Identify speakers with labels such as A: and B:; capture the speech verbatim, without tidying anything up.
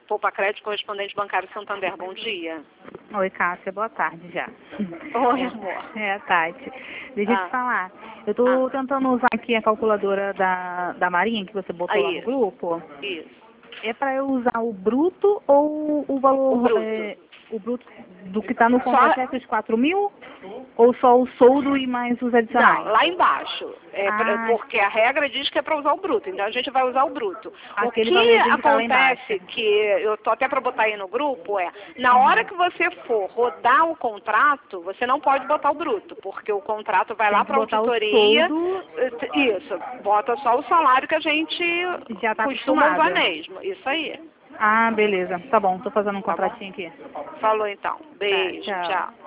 A: Poupa Crédito, correspondente bancário Santander. Bom dia.
B: Oi, Cássia, boa tarde já.
A: Oi, amor.
B: É a Tati. Deixa eu
A: Ah.
B: te falar. Eu tô
A: Ah.
B: tentando usar aqui a calculadora da, da Marinha, que você botou
A: Ah,
B: lá no
A: isso.
B: grupo.
A: Isso.
B: É para eu usar o bruto ou o valor...
A: O bruto.
B: É, o bruto do que está no
A: Só-
B: contrato é esses quatro mil? Ou só o soldo e mais os adicionais?
A: Não, lá embaixo. É pra-
B: Ah,
A: porque a regra diz que é para usar o bruto, então a gente vai usar o bruto.
B: Aquele
A: O que
B: valorzinho que tá lá
A: acontece,
B: embaixo.
A: que eu tô até para botar aí no grupo, é, na hora que você for rodar o contrato, você não pode botar o bruto, porque o contrato vai
B: Tem
A: lá
B: que
A: para
B: botar o
A: auditoria.
B: soldo.
A: Isso, bota só o salário que a gente
B: Já tá
A: costuma usar
B: acostumada.
A: mesmo. Isso aí.
B: Ah, beleza. Tá bom, tô fazendo um
A: Tá bom?
B: contratinho aqui.
A: Falou então.
B: Tá,
A: Beijo,
B: tchau.
A: tchau.